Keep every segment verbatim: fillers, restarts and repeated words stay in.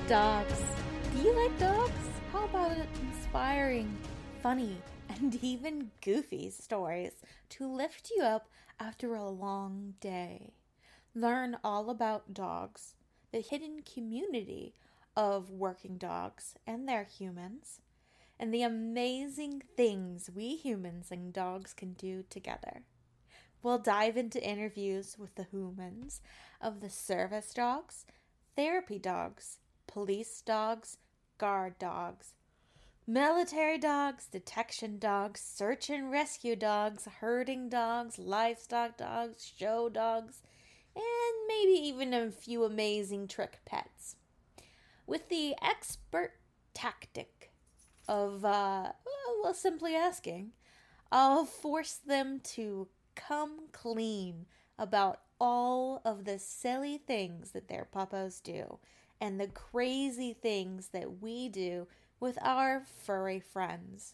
Dogs. Do you like dogs? How about inspiring, funny, and even goofy stories to lift you up after a long day? Learn all about dogs, the hidden community of working dogs and their humans, and the amazing things we humans and dogs can do together. We'll dive into interviews with the humans of the service dogs, therapy dogs, police dogs, guard dogs, military dogs, detection dogs, search and rescue dogs, herding dogs, livestock dogs, show dogs, and maybe even a few amazing trick pets. With the expert tactic of, uh, well, simply asking, I'll force them to come clean about all of the silly things that their puppos do and the crazy things that we do with our furry friends.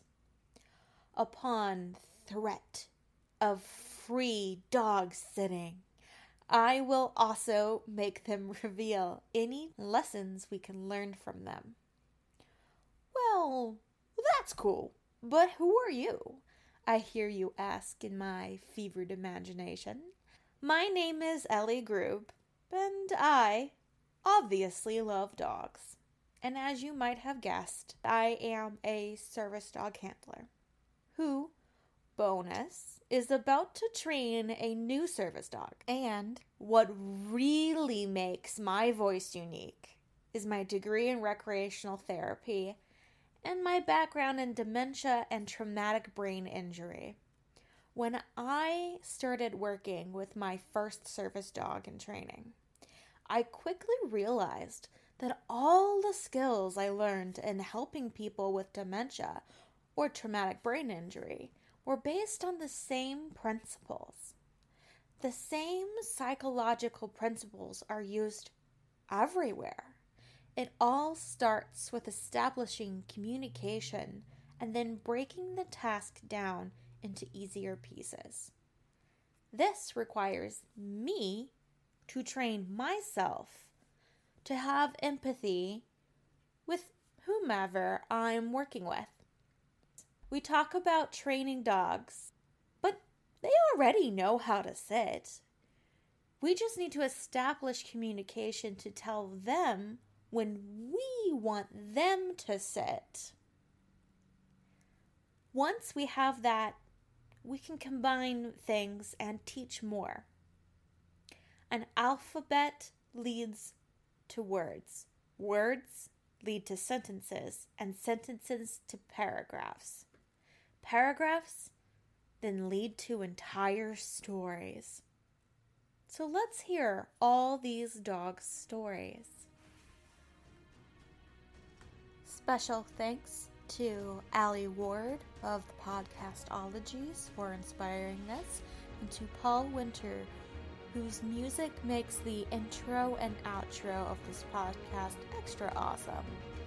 Upon threat of free dog sitting, I will also make them reveal any lessons we can learn from them. Well, that's cool, but who are you? I hear you ask in my fevered imagination. My name is Ellie Grube, and I obviously love dogs. And as you might have guessed, I am a service dog handler who, bonus, is about to train a new service dog. And what really makes my voice unique is my degree in recreational therapy and my background in dementia and traumatic brain injury. When I started working with my first service dog in training, I quickly realized that all the skills I learned in helping people with dementia or traumatic brain injury were based on the same principles. The same psychological principles are used everywhere. It all starts with establishing communication and then breaking the task down into easier pieces. This requires me to train myself to have empathy with whomever I'm working with. We talk about training dogs, but they already know how to sit. We just need to establish communication to tell them when we want them to sit. Once we have that, we can combine things and teach more. An alphabet leads to words. Words lead to sentences, and sentences to paragraphs. Paragraphs then lead to entire stories. So let's hear all these dogs' stories. Special thanks to Allie Ward of the Podcastologies for inspiring this, and to Paul Winter, whose music makes the intro and outro of this podcast extra awesome.